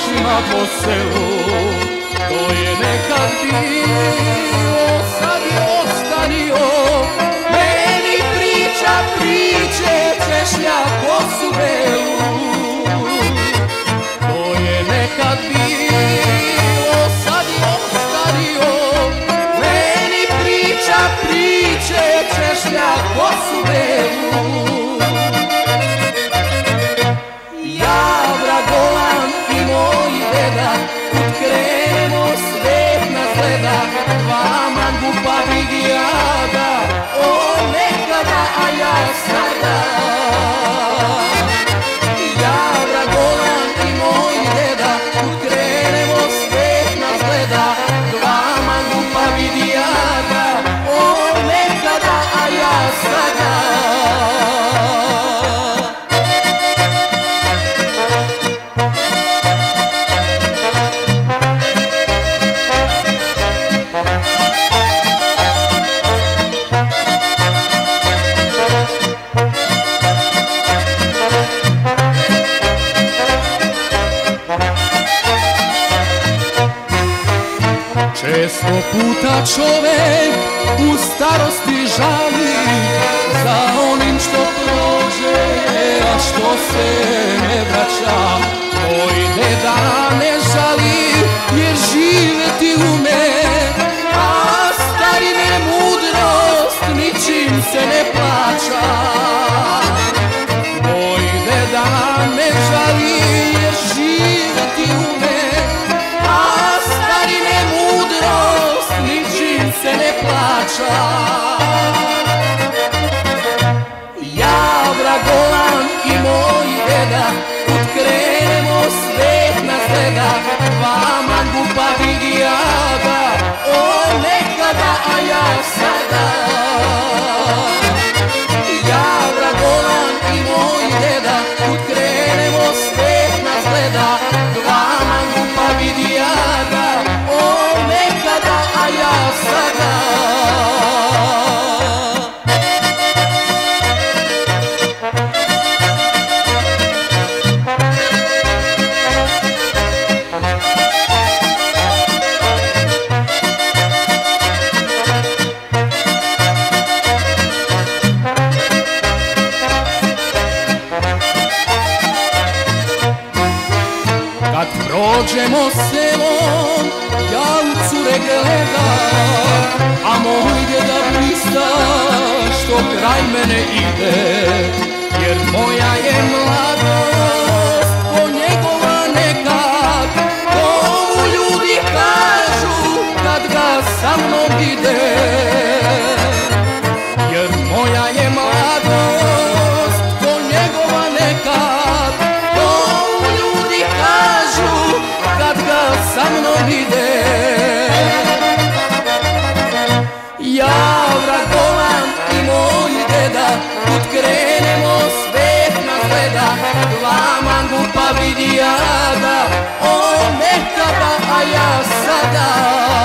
noćima po selu. To je nekad bilo, sad je ostario. Meni priča priče, češlja kosu belu. To je nekad bilo, sad je ostario. Meni priča priče, češlja kosu belu. Ja, Vragolan i moj deda, kud krenemo svet nas gleda. Dva mangupa vidijada, o nekada, a ja sada. Ja, Vragolan i moj deda, kud krenemo svet nas gleda. Dva mangupa vidijada, o nekada, a ja sada. Često puta čovek u starosti žali za onim što prođe, a što se ne vraća. Moj deda ne žali jer živeti ume, a starine mudrost ničim se ne plaća. Moj deda ne žali jer živeti ume, se ne plaća. Ja, Vragolan i moj deda, kud krenemo svet nas gleda. Dva mangupa vidijada, o nekada, a ja sada. Ja, Vragolan i moj deda, kud krenemo svet nas gleda. Dva mangupa vidijada, o nekada, a ja sada. Kad prođemo selom, ja u cure gledam, a moj deda blista što kraj mene ide. Jer moja je mladost ko njegova nekad, to mu ljudi kažu kad ga sa mnom ide. Jer moja je mladost ko njegova nekad, to mu ljudi kažu kad ga sa mnom ide. Ja, Vragolan i moj deda, kud krenemo svet nas gleda. Dva mangupa vidijada, o nekada, a ja sada.